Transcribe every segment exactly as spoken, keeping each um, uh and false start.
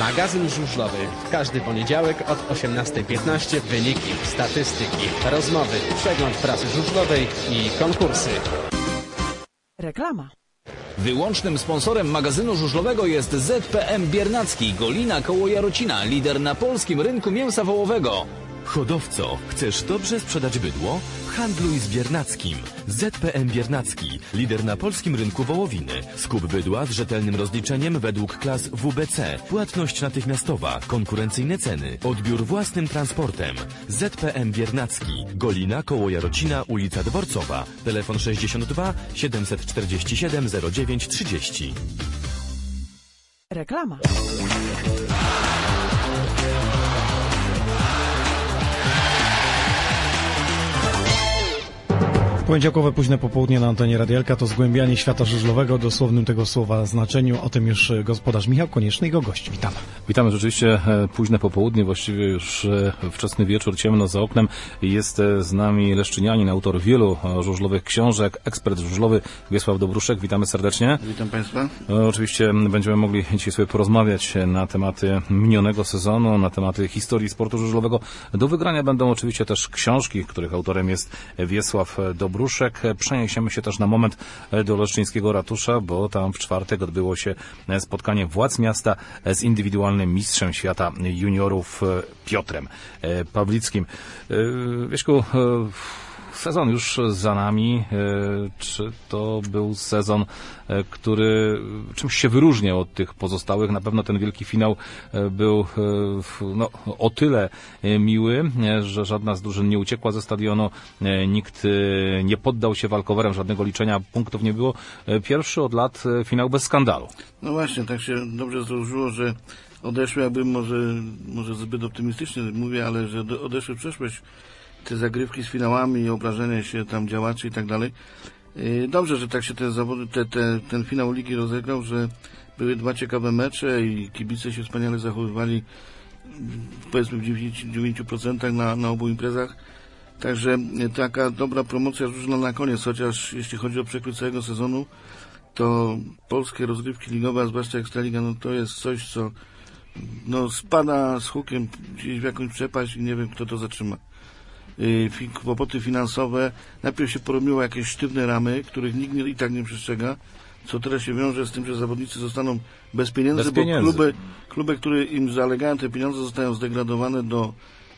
Magazyn żużlowy. W każdy poniedziałek od osiemnastej piętnaście wyniki, statystyki, rozmowy, przegląd prasy żużlowej i konkursy. Reklama. Wyłącznym sponsorem magazynu żużlowego jest Z P M Biernacki, Golina koło Jarocina, lider na polskim rynku mięsa wołowego. Hodowco, chcesz dobrze sprzedać bydło? Handluj z Biernackim. Z P M Biernacki, lider na polskim rynku wołowiny. Skup bydła z rzetelnym rozliczeniem według klas W B C. Płatność natychmiastowa, konkurencyjne ceny, odbiór własnym transportem. Z P M Biernacki, Golina koło Jarocina, ulica Dworcowa. Telefon sześćdziesiąt dwa siedemset czterdzieści siedem zero dziewięć trzydzieści. Reklama. Poniedziałkowe późne popołudnie na antenie Radialka to zgłębianie świata żużlowego w dosłownym tego słowa znaczeniu. O tym już gospodarz Michał Konieczny i jego gość. Witamy. Witamy. Rzeczywiście późne popołudnie, właściwie już wczesny wieczór, ciemno za oknem. Jest z nami leszczynianin, autor wielu żużlowych książek, ekspert żużlowy Wiesław Dobruszek. Witamy serdecznie. Witam Państwa. Oczywiście będziemy mogli dzisiaj sobie porozmawiać na tematy minionego sezonu, na tematy historii sportu żużlowego. Do wygrania będą oczywiście też książki, których autorem jest Wiesław Dobruszek. Dobruszek. Przeniesiemy się też na moment do Leszczyńskiego Ratusza, bo tam w czwartek odbyło się spotkanie władz miasta z indywidualnym mistrzem świata juniorów Piotrem Pawlickim. Wieśku, sezon już za nami. Czy to był sezon, który czymś się wyróżniał od tych pozostałych? Na pewno ten wielki finał był no, o tyle miły, że żadna z drużyn nie uciekła ze stadionu, nikt nie poddał się walkowerem, żadnego liczenia punktów nie było. Pierwszy od lat finał bez skandalu. No właśnie, tak się dobrze złożyło, że odeszły, jakby może, może zbyt optymistycznie mówię, ale że odeszły w przeszłość te zagrywki z finałami, obrażenie się tam działaczy i tak dalej. Dobrze, że tak się te zawody, te, te, ten finał ligi rozegrał, że były dwa ciekawe mecze i kibice się wspaniale zachowywali, powiedzmy w dziewięćdziesięciu dziewięciu procentach na, na obu imprezach. Także taka dobra promocja żużla na koniec, chociaż jeśli chodzi o przekrój całego sezonu, to polskie rozgrywki ligowe, a zwłaszcza Ekstraliga, no to jest coś, co no, spada z hukiem gdzieś w jakąś przepaść i nie wiem, kto to zatrzyma. Kłopoty finansowe. Najpierw się porobiło jakieś sztywne ramy, których nikt nie, i tak nie przestrzega, co teraz się wiąże z tym, że zawodnicy zostaną bez pieniędzy, bez bo pieniędzy. Kluby, kluby, które im zalegają te pieniądze, zostają zdegradowane do,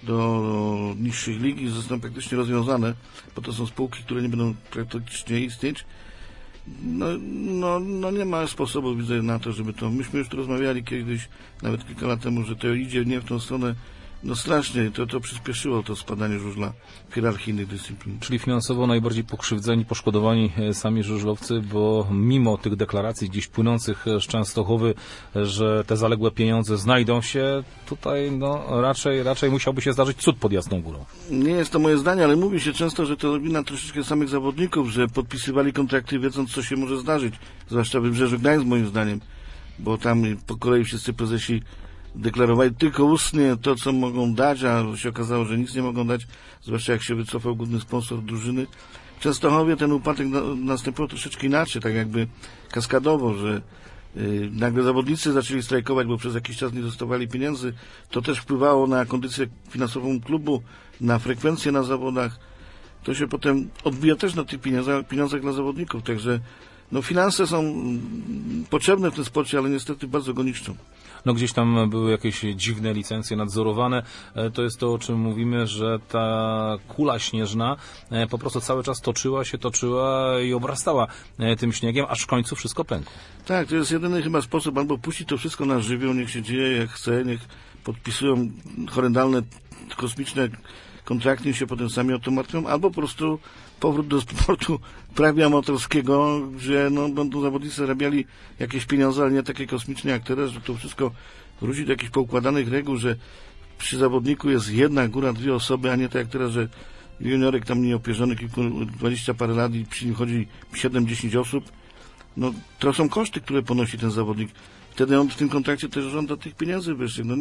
do niższych lig i zostaną praktycznie rozwiązane, bo to są spółki, które nie będą praktycznie istnieć. No, no, no nie ma sposobu, widzę, na to, żeby to... Myśmy już tu rozmawiali kiedyś, nawet kilka lat temu, że to idzie nie w tą stronę. No strasznie, to, to przyspieszyło to spadanie żużla w hierarchijnych dyscyplin. Czyli finansowo najbardziej pokrzywdzeni, poszkodowani sami żużlowcy, bo mimo tych deklaracji gdzieś płynących z Częstochowy, że te zaległe pieniądze znajdą się, tutaj no raczej, raczej musiałby się zdarzyć cud pod Jasną Górą. Nie jest to moje zdanie, ale mówi się często, że to wina troszeczkę samych zawodników, że podpisywali kontrakty wiedząc, co się może zdarzyć. Zwłaszcza w Wybrzeżu Gdańsk, moim zdaniem, bo tam po kolei wszyscy prezesi deklarowali tylko ustnie to, co mogą dać, a się okazało, że nic nie mogą dać, zwłaszcza jak się wycofał główny sponsor drużyny. W Częstochowie ten upadek na, następował troszeczkę inaczej, tak jakby kaskadowo, że yy, nagle zawodnicy zaczęli strajkować, bo przez jakiś czas nie dostawali pieniędzy. To też wpływało na kondycję finansową klubu, na frekwencję na zawodach. To się potem odbija też na tych pieniądzach, pieniądzach dla zawodników, także no finanse są potrzebne w tym sporcie, ale niestety bardzo go niszczą. No gdzieś tam były jakieś dziwne licencje nadzorowane. To jest to, o czym mówimy, że ta kula śnieżna po prostu cały czas toczyła się, toczyła i obrastała tym śniegiem, aż w końcu wszystko pękło. Tak, to jest jedyny chyba sposób, albo puścić to wszystko na żywioł, niech się dzieje jak chce, niech podpisują horrendalne, kosmiczne kontrakty i się potem sami o to martwią, albo po prostu powrót do sportu prawie amatorskiego, że no, będą zawodnicy zarabiali jakieś pieniądze, ale nie takie kosmiczne jak teraz, że to wszystko wróci do jakichś poukładanych reguł, że przy zawodniku jest jedna, góra, dwie osoby, a nie tak jak teraz, że juniorek tam nieopierzony kilku, dwadzieścia parę lat i przy nim chodzi siedem dziesięć osób. No to są koszty, które ponosi ten zawodnik. Wtedy on w tym kontrakcie też żąda tych pieniędzy wyższych. No,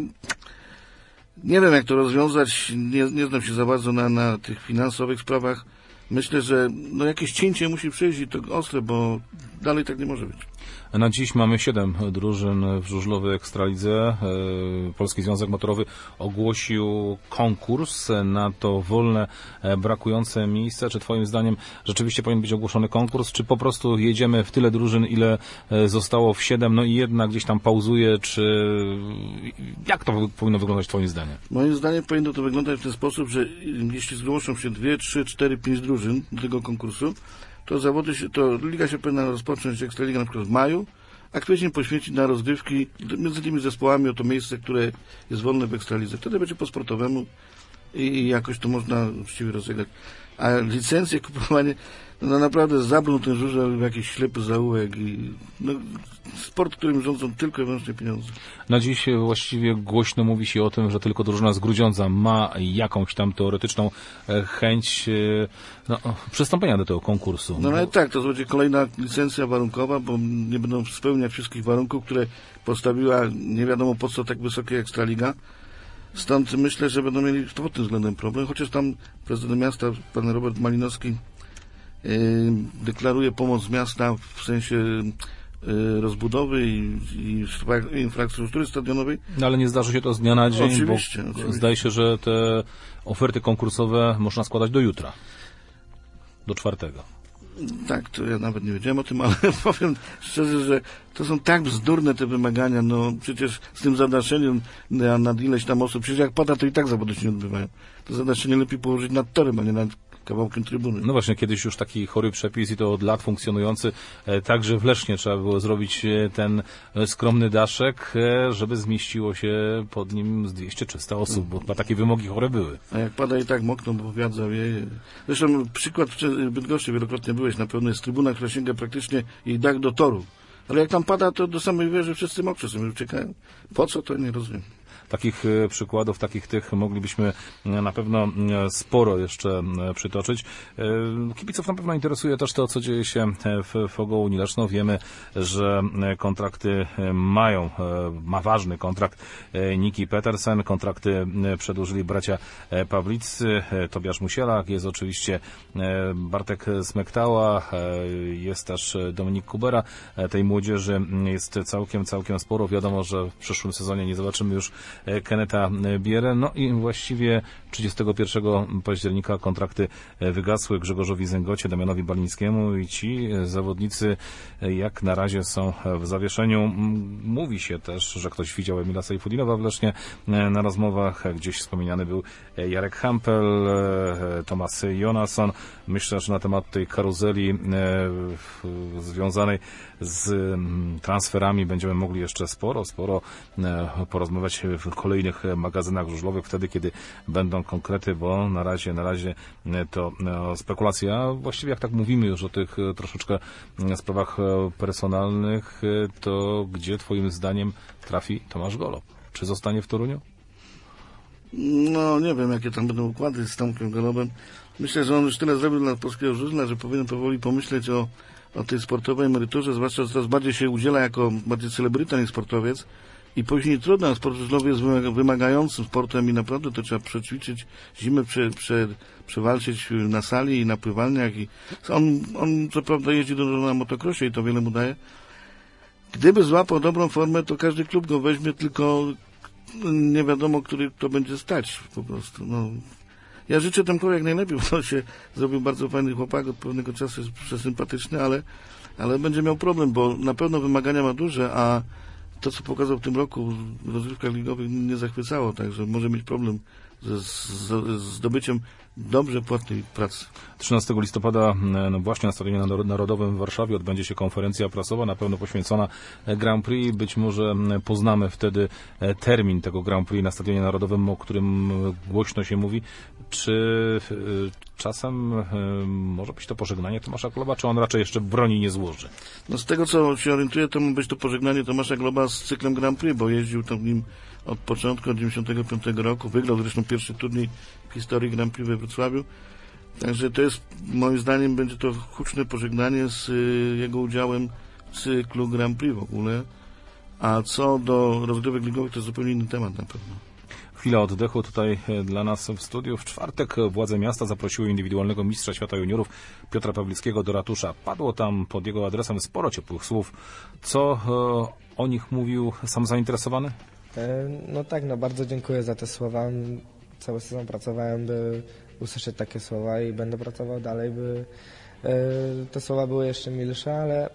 nie wiem, jak to rozwiązać, nie, nie znam się za bardzo na, na tych finansowych sprawach. Myślę, że no jakieś cięcie musi przyjść i to ostre, bo dalej tak nie może być. Na dziś mamy siedem drużyn w żużlowej Ekstralidze. Polski Związek Motorowy ogłosił konkurs na to wolne, brakujące miejsce. Czy twoim zdaniem rzeczywiście powinien być ogłoszony konkurs, czy po prostu jedziemy w tyle drużyn, ile zostało w siedem, no i jedna gdzieś tam pauzuje, czy jak to powinno wyglądać twoim zdaniem? Moim zdaniem powinno to wyglądać w ten sposób, że jeśli zgłoszą się dwie, trzy, cztery, pięć drużyn do tego konkursu, to zawody się, to liga się powinna rozpocząć, Ekstraliga na przykład w maju, a kwiecień poświęcić na rozgrywki między tymi zespołami o to miejsce, które jest wolne w Ekstralidze. Wtedy będzie po sportowemu i, i jakoś to można uczciwie rozegrać. A licencje, kupowanie, no naprawdę zabrną ten żużel w jakiś ślepy zaułek i no, sport, którym rządzą tylko i wyłącznie pieniądze. Na dziś właściwie głośno mówi się o tym, że tylko drużyna z Grudziądza ma jakąś tam teoretyczną chęć no, przystąpienia do tego konkursu. No ale tak, to będzie kolejna licencja warunkowa, bo nie będą spełniać wszystkich warunków, które postawiła nie wiadomo po co tak wysoka Ekstraliga. Stąd myślę, że będą mieli pod tym względem problem, chociaż tam prezydent miasta, pan Robert Malinowski, yy, deklaruje pomoc miasta w sensie yy, rozbudowy i, i infrastruktury stadionowej. No, ale nie zdarzy się to z dnia na dzień, oczywiście, bo oczywiście. Zdaje się, że te oferty konkursowe można składać do jutra, do czwartego. Tak, to ja nawet nie wiedziałem o tym, ale powiem szczerze, że to są tak bzdurne te wymagania, no przecież z tym zadaszeniem na, nad ileś tam osób, przecież jak pada, to i tak zawody się nie odbywają. To zadaszenie lepiej położyć nad torem, a nie nad kawałkiem trybuny. No właśnie, kiedyś już taki chory przepis i to od lat funkcjonujący, e, także w Lesznie trzeba było zrobić e, ten e, skromny daszek, e, żeby zmieściło się pod nim z dwieście trzysta osób, bo chyba takie wymogi chore były. A jak pada i tak mokną, bo wiatr zawieje. Zresztą przykład w Bydgoszczy, wielokrotnie byłeś, na pewno jest trybuna, która sięga praktycznie jej dach do toru. Ale jak tam pada, to do samej wieży wszyscy mokrzy sobie uciekają. Po co, to nie rozumiem. Takich przykładów, takich tych moglibyśmy na pewno sporo jeszcze przytoczyć. Kibiców na pewno interesuje też to, co dzieje się w, w Ogołuni Leszno. Wiemy, że kontrakty mają, ma ważny kontrakt Niki Petersen. Kontrakty przedłużyli bracia Pawliccy, Tobiasz Musielak, jest oczywiście Bartek Smektała, jest też Dominik Kubera. Tej młodzieży jest całkiem, całkiem sporo. Wiadomo, że w przyszłym sezonie nie zobaczymy już Keneta Bierę. No i właściwie trzydziestego pierwszego października kontrakty wygasły Grzegorzowi Zęgocie, Damianowi Balińskiemu i ci zawodnicy jak na razie są w zawieszeniu. Mówi się też, że ktoś widział Emila Sejfudinowa w Lesznie na rozmowach. Gdzieś wspomniany był Jarek Hampel, Tomasz Jonasson. Myślę, że na temat tej karuzeli związanej z transferami będziemy mogli jeszcze sporo, sporo porozmawiać w kolejnych magazynach żużlowych, wtedy, kiedy będą konkrety, bo na razie, na razie to spekulacja. Właściwie jak tak mówimy już o tych troszeczkę sprawach personalnych, to gdzie twoim zdaniem trafi Tomasz Golob? Czy zostanie w Toruniu? No, nie wiem, jakie tam będą układy z Tomkiem Golobem. Myślę, że on już tyle zrobił dla polskiego żużla, że powinien powoli pomyśleć o, o tej sportowej emeryturze, zwłaszcza, że coraz bardziej się udziela jako bardziej celebryta niż sportowiec. I później trudno, sport żużlowy jest wymagającym sportem i naprawdę to trzeba przećwiczyć, zimę prze, prze, przewalczyć na sali i na pływalniach. I on, on co prawda jeździ do na motocrossie i to wiele mu daje. Gdyby złapał dobrą formę, to każdy klub go weźmie, tylko nie wiadomo, który to będzie stać po prostu. No. Ja życzę Tomkowi jak najlepiej, bo on się zrobił bardzo fajny chłopak, od pewnego czasu jest przesympatyczny, ale, ale będzie miał problem, bo na pewno wymagania ma duże, a to, co pokazał w tym roku w rozgrywkach ligowych, nie zachwycało, także może mieć problem ze z zdobyciem dobrze płatnej pracy. trzynastego listopada no właśnie na Stadionie Narodowym w Warszawie odbędzie się konferencja prasowa, na pewno poświęcona Grand Prix. Być może poznamy wtedy termin tego Grand Prix na Stadionie Narodowym, o którym głośno się mówi. Czy czasem może być to pożegnanie Tomasza Goloba, czy on raczej jeszcze broni nie złoży? No z tego, co się orientuję, to ma być to pożegnanie Tomasza Goloba z cyklem Grand Prix, bo jeździł tam w nim od początku, od dziewięćdziesiątego piątego roku. Wygrał zresztą pierwszy turniej w historii Grand Prix we Wrocławiu. Także to jest, moim zdaniem, będzie to huczne pożegnanie z y, jego udziałem w cyklu Grand Prix w ogóle. A co do rozgrywek ligowych, to jest zupełnie inny temat na pewno. W chwila oddechu tutaj dla nas w studiu. W czwartek władze miasta zaprosiły indywidualnego mistrza świata juniorów Piotra Pawlickiego do ratusza. Padło tam pod jego adresem sporo ciepłych słów. Co o nich mówił sam zainteresowany? No tak, no bardzo dziękuję za te słowa. Cały sezon pracowałem, by usłyszeć takie słowa i będę pracował dalej, by te słowa były jeszcze milsze, ale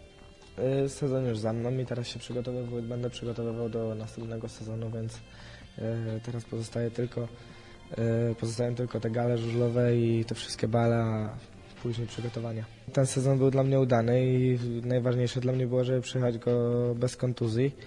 sezon już za mną i teraz się przygotowywał, będę przygotowywał do następnego sezonu, więc teraz pozostaje tylko, pozostają tylko te gale żużlowe i te wszystkie bale, a później przygotowania. Ten sezon był dla mnie udany i najważniejsze dla mnie było, żeby przyjechać go bez kontuzji.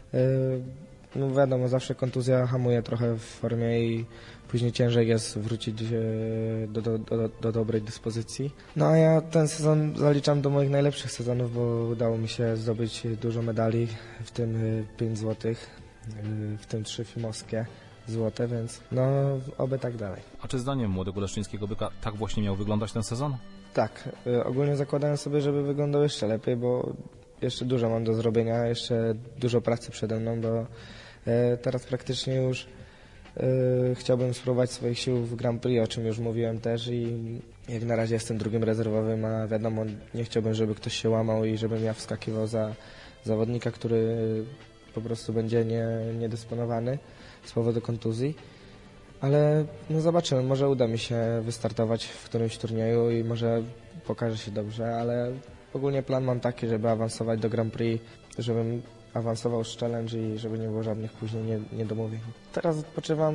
No wiadomo, zawsze kontuzja hamuje trochę w formie i później ciężej jest wrócić do, do, do, do dobrej dyspozycji. No a ja ten sezon zaliczam do moich najlepszych sezonów, bo udało mi się zdobyć dużo medali, w tym pięć złotych, w tym trzy fimowskie złote, więc no oby tak dalej. A czy zdaniem młodego leszczyńskiego byka tak właśnie miał wyglądać ten sezon? Tak, ogólnie zakładałem sobie, żeby wyglądał jeszcze lepiej, bo jeszcze dużo mam do zrobienia, jeszcze dużo pracy przede mną, bo teraz praktycznie już chciałbym spróbować swoich sił w Grand Prix, o czym już mówiłem też i jak na razie jestem drugim rezerwowym, a wiadomo, nie chciałbym, żeby ktoś się łamał i żebym ja wskakiwał za zawodnika, który po prostu będzie nie, niedysponowany z powodu kontuzji. Ale no zobaczymy, może uda mi się wystartować w którymś turnieju i może pokaże się dobrze, ale ogólnie plan mam taki, żeby awansować do Grand Prix, żebym awansował z challenge i żeby nie było żadnych później niedomówień. Teraz odpoczywam,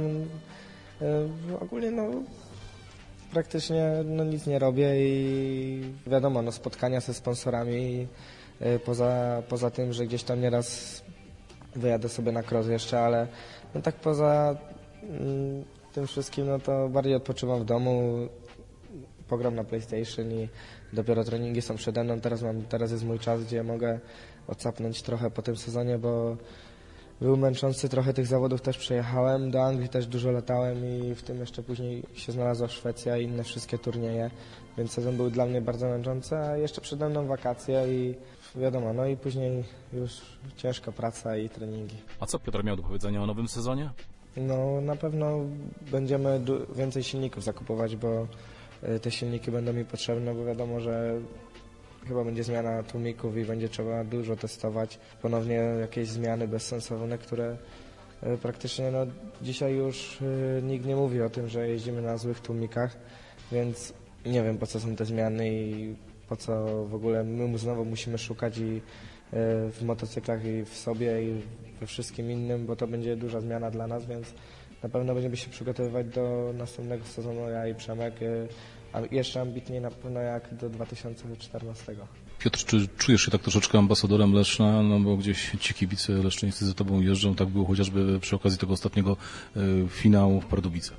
yy, ogólnie no praktycznie no, nic nie robię i wiadomo, no spotkania ze sponsorami, yy, poza, poza tym, że gdzieś tam nieraz wyjadę sobie na cross jeszcze, ale no tak poza yy, tym wszystkim, no to bardziej odpoczywam w domu, pogram na PlayStation i dopiero treningi są przede mną. Teraz, mam, teraz jest mój czas, gdzie mogę odsapnąć trochę po tym sezonie, bo był męczący, trochę tych zawodów też przejechałem, do Anglii też dużo latałem i w tym jeszcze później się znalazła Szwecja i inne wszystkie turnieje, więc sezon był dla mnie bardzo męczący, a jeszcze przede mną wakacje i wiadomo, no i później już ciężka praca i treningi. A co Piotr miał do powiedzenia o nowym sezonie? No na pewno będziemy więcej silników zakupować, bo te silniki będą mi potrzebne, bo wiadomo, że chyba będzie zmiana tłumików i będzie trzeba dużo testować. Ponownie jakieś zmiany bezsensowne, które praktycznie no, dzisiaj już nikt nie mówi o tym, że jeździmy na złych tłumikach, więc nie wiem, po co są te zmiany i po co w ogóle my znowu musimy szukać i w motocyklach i w sobie i we wszystkim innym, bo to będzie duża zmiana dla nas, więc na pewno będziemy się przygotowywać do następnego sezonu, ja i Przemek, a jeszcze ambitniej na pewno jak do dwa tysiące czternastego. Piotr, czy czujesz się tak troszeczkę ambasadorem Leszna, no bo gdzieś ci kibice leszczyńscy za tobą jeżdżą, tak było chociażby przy okazji tego ostatniego y, finału w Pardubicach?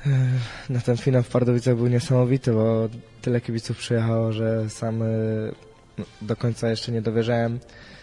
No ten finał w Pardubicach był niesamowity, bo tyle kibiców przyjechało, że sam y, do końca jeszcze nie dowierzałem,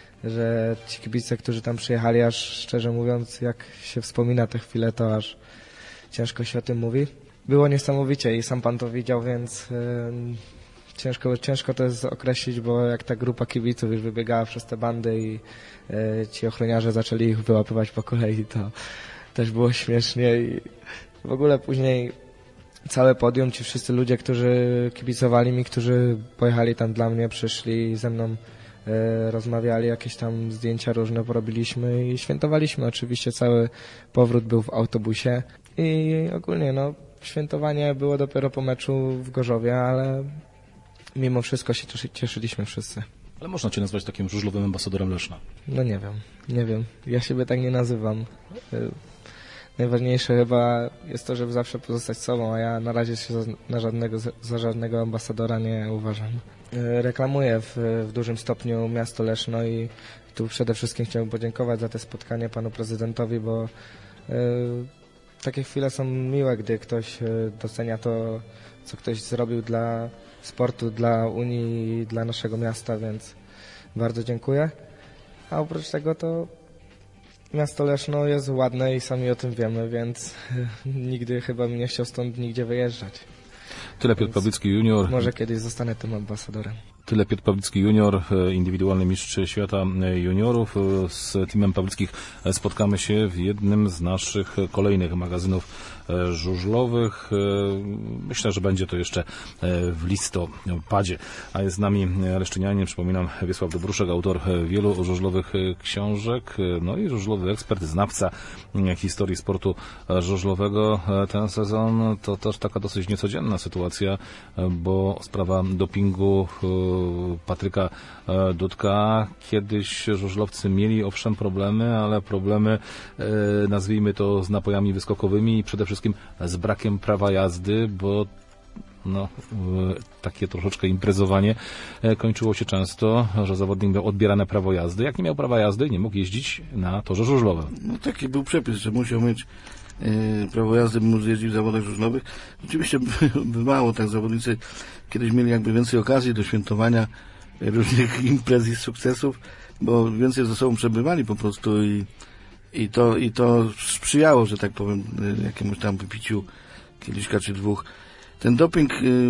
że ci kibice, którzy tam przyjechali, aż szczerze mówiąc, jak się wspomina te chwile, to aż ciężko się o tym mówi. Było niesamowicie i sam pan to widział, więc yy, ciężko, ciężko to jest określić, bo jak ta grupa kibiców już wybiegała przez te bandy i yy, ci ochroniarze zaczęli ich wyłapywać po kolei, to też było śmiesznie i w ogóle później całe podium, ci wszyscy ludzie, którzy kibicowali mi, którzy pojechali tam dla mnie, przyszli ze mną, e, rozmawiali, jakieś tam zdjęcia różne porobiliśmy i świętowaliśmy. Oczywiście cały powrót był w autobusie i ogólnie no świętowanie było dopiero po meczu w Gorzowie, ale mimo wszystko się cieszy, cieszyliśmy wszyscy. Ale można cię nazwać takim żużlowym ambasadorem Leszna? No nie wiem, nie wiem. Ja siebie tak nie nazywam. Najważniejsze chyba jest to, żeby zawsze pozostać sobą, a ja na razie się na żadnego, za żadnego ambasadora nie uważam. Reklamuję w, w dużym stopniu miasto Leszno i tu przede wszystkim chciałbym podziękować za te spotkanie panu prezydentowi, bo y, takie chwile są miłe, gdy ktoś y, docenia to, co ktoś zrobił dla sportu, dla Unii i dla naszego miasta, więc bardzo dziękuję. A oprócz tego to miasto Leszno jest ładne i sami o tym wiemy, więc nigdy chyba bym nie chciał stąd nigdzie wyjeżdżać. Tyle Piotr Pawlicki junior. Może kiedyś zostanę tym ambasadorem. Tyle Piotr Pawlicki junior, indywidualny mistrz świata juniorów. Z teamem Pawlickich spotkamy się w jednym z naszych kolejnych magazynów żużlowych. Myślę, że będzie to jeszcze w listopadzie. A jest z nami leszczynianin, przypominam, Wiesław Dobruszek, autor wielu żużlowych książek, no i żużlowy ekspert, znawca historii sportu żużlowego. Ten sezon to też taka dosyć niecodzienna sytuacja, bo sprawa dopingu Patryka Dudka. Kiedyś żużlowcy mieli owszem problemy, ale problemy, nazwijmy to, z napojami wyskokowymi i przede wszystkim z brakiem prawa jazdy, bo no, takie troszeczkę imprezowanie kończyło się często, że zawodnik miał odbierane prawo jazdy. Jak nie miał prawa jazdy, nie mógł jeździć na torze żużlowym. No taki był przepis, że musiał mieć e, prawo jazdy, by móc jeździć w zawodach żużlowych. Oczywiście bywało tak, zawodnicy kiedyś mieli jakby więcej okazji do świętowania różnych imprez i sukcesów, bo więcej ze sobą przebywali po prostu i, i, to, i to sprzyjało, że tak powiem, jakiemuś tam wypiciu kieliszka czy dwóch. Ten doping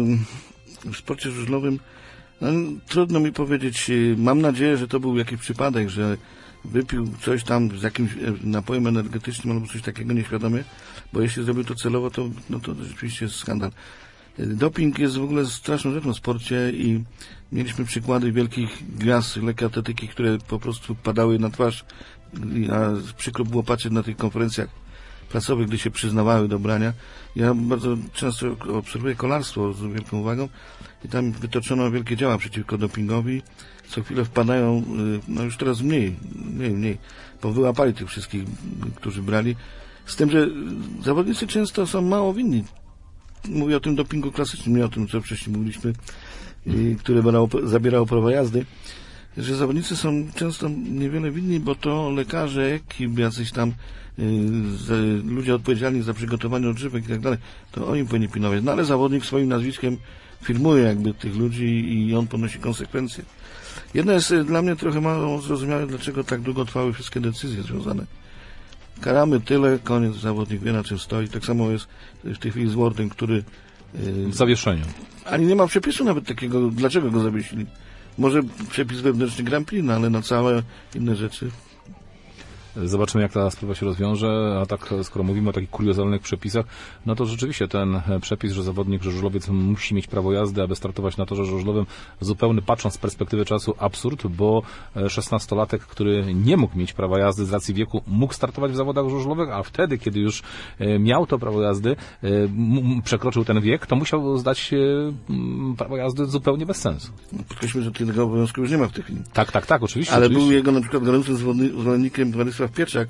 w sporcie żużlowym, no, trudno mi powiedzieć. Mam nadzieję, że to był jakiś przypadek, że wypił coś tam z jakimś napojem energetycznym albo coś takiego nieświadomie, bo jeśli zrobił to celowo, to, no, to rzeczywiście jest skandal. Doping jest w ogóle straszną rzeczą w sporcie i mieliśmy przykłady wielkich gwiazd lekkiej atletyki, które po prostu padały na twarz, a przykro było patrzeć na tych konferencjach prasowych, gdy się przyznawały do brania. Ja bardzo często obserwuję kolarstwo z wielką uwagą i tam wytoczono wielkie działa przeciwko dopingowi. Co chwilę wpadają, no już teraz mniej, mniej, mniej, bo wyłapali tych wszystkich, którzy brali. Z tym, że zawodnicy często są mało winni. Mówię o tym dopingu klasycznym, nie o tym, co wcześniej mówiliśmy, i, które brało, zabierało prawo jazdy, że zawodnicy są często niewiele winni, bo to lekarze, ekip, jacyś tam y, ludzie odpowiedzialni za przygotowanie odżywek i tak dalej, to oni powinni pilnować. No ale zawodnik swoim nazwiskiem firmuje jakby tych ludzi i on ponosi konsekwencje. Jedno jest dla mnie trochę mało zrozumiałe, dlaczego tak długo trwały wszystkie decyzje związane. Karamy tyle, koniec, zawodnik wie, na czym stoi. Tak samo jest w tej chwili z Wardem, który... Yy, w zawieszeniu. Ani nie ma przepisu nawet takiego, dlaczego go zawiesili. Może przepis wewnętrzny Grand Prix, no ale na całe inne rzeczy... Zobaczymy, jak ta sprawa się rozwiąże, a tak, skoro mówimy o takich kuriozalnych przepisach, no to rzeczywiście ten przepis, że zawodnik, że żużlowiec musi mieć prawo jazdy, aby startować na torze żużlowym, zupełny, patrząc z perspektywy czasu, absurd, bo szesnastolatek, który nie mógł mieć prawa jazdy z racji wieku, mógł startować w zawodach żużlowych, a wtedy, kiedy już miał to prawo jazdy, przekroczył ten wiek, to musiał zdać prawo jazdy zupełnie bez sensu. Podkreślmy, że tego obowiązku już nie ma w tej chwili. Tak, tak, tak, oczywiście. Ale oczywiście. Był jego na przykład gorącym zwolennikiem Władysław Pietrzak,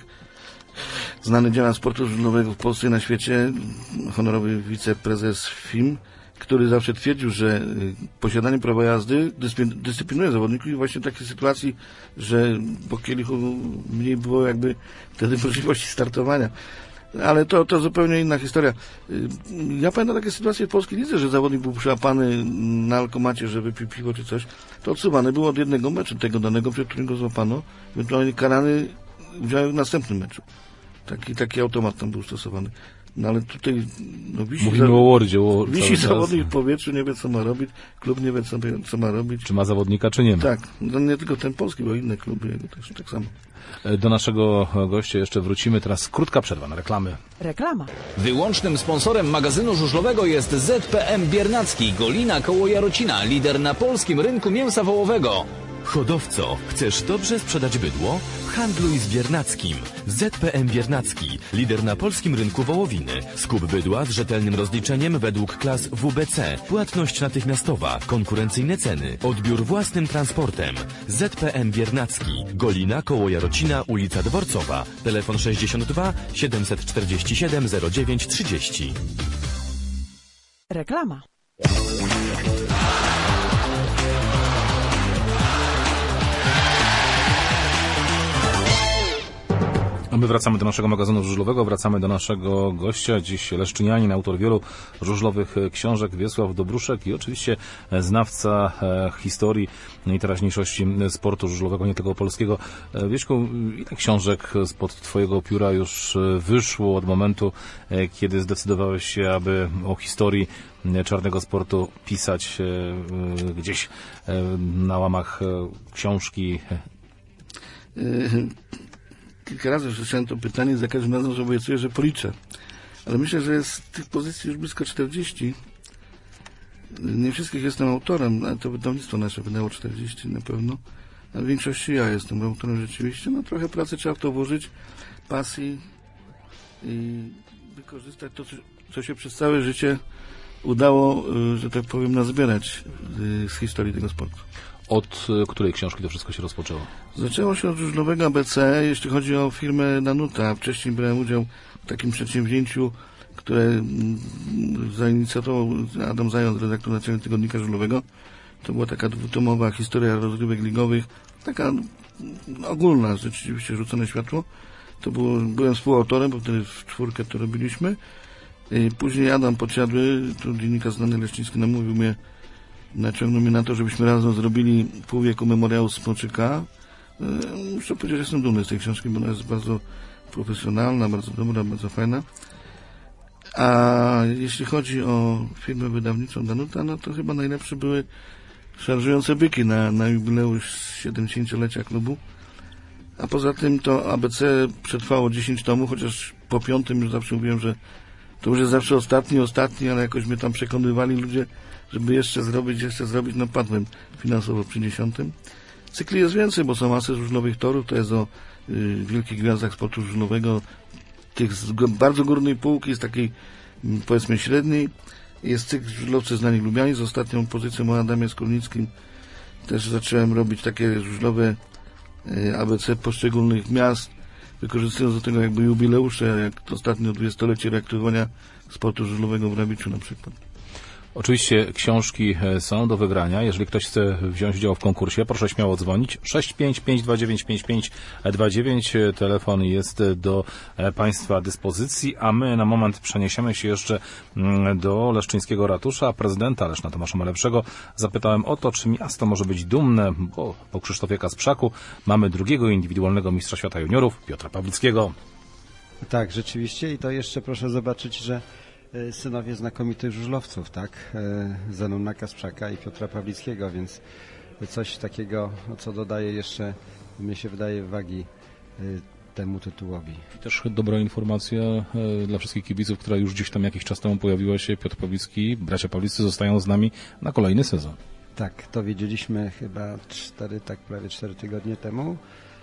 znany działacz sportu żużlowego w Polsce i na świecie, honorowy wiceprezes F I M, który zawsze twierdził, że posiadanie prawa jazdy dyscyplinuje zawodników i właśnie w takiej sytuacji, że po kielichu mniej było jakby wtedy możliwości startowania. Ale to, to zupełnie inna historia. Ja pamiętam takie sytuacje w polskiej lidze, że zawodnik był przyłapany na alkomacie, że wypił piwo czy coś. To odsuwane było od jednego meczu, tego danego, przed którym go złapano. Ewentualnie karany udział w następnym meczu. Taki, taki automat tam był stosowany. No ale tutaj no, wisi, Mówimy za... o Wordzie. O... wisi zawodnik w powietrzu, nie wie co ma robić, klub nie wie co, co ma robić. Czy ma zawodnika, czy nie ma. Tak, no, nie tylko ten polski, bo inne kluby jego też tak samo. Do naszego gościa jeszcze wrócimy. Teraz krótka przerwa na reklamy. Reklama. Wyłącznym sponsorem magazynu żużlowego jest Z P M Biernacki, Golina koło Jarocina, lider na polskim rynku mięsa wołowego. Hodowco, chcesz dobrze sprzedać bydło? Handluj z Biernackim. Z P M Biernacki, lider na polskim rynku wołowiny. Skup bydła z rzetelnym rozliczeniem według klas W B C. Płatność natychmiastowa, konkurencyjne ceny, odbiór własnym transportem. Z P M Biernacki, Golina koło Jarocina, ulica Dworcowa. Telefon sześćdziesiąt dwa siedemset czterdzieści siedem zero dziewięć trzydzieści. Reklama. My wracamy do naszego magazynu żużlowego, wracamy do naszego gościa, dziś leszczynianin, autor wielu żużlowych książek, Wiesław Dobruszek i oczywiście znawca historii i teraźniejszości sportu żużlowego, nie tylko polskiego. Wieśku, ile książek spod twojego pióra już wyszło od momentu, kiedy zdecydowałeś się, aby o historii czarnego sportu pisać gdzieś na łamach książki? Kilka razy słyszałem to pytanie, za każdym razem obiecuję, że policzę. Ale myślę, że jest tych pozycji już blisko czterdzieści. Nie wszystkich jestem autorem, ale to wydawnictwo nasze wydało czterdzieści na pewno. A w większości ja jestem autorem rzeczywiście. No trochę pracy trzeba w to włożyć, pasji i wykorzystać to, co się przez całe życie udało, że tak powiem, nazbierać z historii tego sportu. Od której książki to wszystko się rozpoczęło? Zaczęło się od żużlowego A B C, jeśli chodzi o firmę Danuta. Wcześniej brałem udział w takim przedsięwzięciu, które zainicjował Adam Zając, redaktor naczelny Tygodnika Żużlowego. To była taka dwutomowa historia rozgrywek ligowych, taka ogólna, rzeczywiście rzucone światło. To było, byłem współautorem, bo wtedy w czwórkę to robiliśmy. I później Adam Podsiadły, tu dziennikarz znany Leszczyński, namówił mnie, naciągnął mnie na to, żebyśmy razem zrobili pół wieku memoriału Smoczyka. Muszę powiedzieć, że jestem dumny z tej książki, bo ona jest bardzo profesjonalna, bardzo dobra, bardzo fajna. A jeśli chodzi o firmę wydawniczą Danuta, no to chyba najlepsze były Szarżujące byki na, na jubileusz siedemdziesięciolecia klubu. A poza tym to A B C przetrwało dziesięć tomów, chociaż po piątym już zawsze mówiłem, że to już jest zawsze ostatni, ostatni, ale jakoś mnie tam przekonywali ludzie, żeby jeszcze zrobić, jeszcze zrobić. No padłem finansowo przy dziesiątym. Cykli jest więcej, bo są masy żużlowych torów, to jest o y, wielkich gwiazdach sportu żużlowego, tych z g- bardzo górnej półki, z takiej m, powiedzmy średniej. Jest cykl żużlowcy znani lubiani, z ostatnią pozycją o Adamie Skornickim też zacząłem robić takie żużlowe y, A B C poszczególnych miast, wykorzystując do tego jakby jubileusze, jak ostatnio dwudziestolecie reaktywowania sportu żużlowego w Rawiczu na przykład. Oczywiście książki są do wygrania. Jeżeli ktoś chce wziąć udział w konkursie, proszę śmiało dzwonić. sześć pięć pięć dwa dziewięć pięć pięć dwa dziewięć. Telefon jest do Państwa dyspozycji, a my na moment przeniesiemy się jeszcze do Leszczyńskiego Ratusza. Prezydenta Leszna Tomasza Malewszego zapytałem o to, czy miasto może być dumne, bo po Krzysztofie Kasprzaku mamy drugiego indywidualnego mistrza świata juniorów, Piotra Pawlickiego. Tak, rzeczywiście i to jeszcze proszę zobaczyć, że synowie znakomitych żużlowców, tak? Zenona Kasprzaka i Piotra Pawlickiego, więc coś takiego, co dodaje jeszcze, mnie się wydaje, wagi temu tytułowi. I też dobra informacja dla wszystkich kibiców, która już gdzieś tam jakiś czas temu pojawiła się. Piotr Pawlicki, bracia Pawliccy zostają z nami na kolejny sezon. Tak, to wiedzieliśmy chyba cztery, tak prawie cztery tygodnie temu.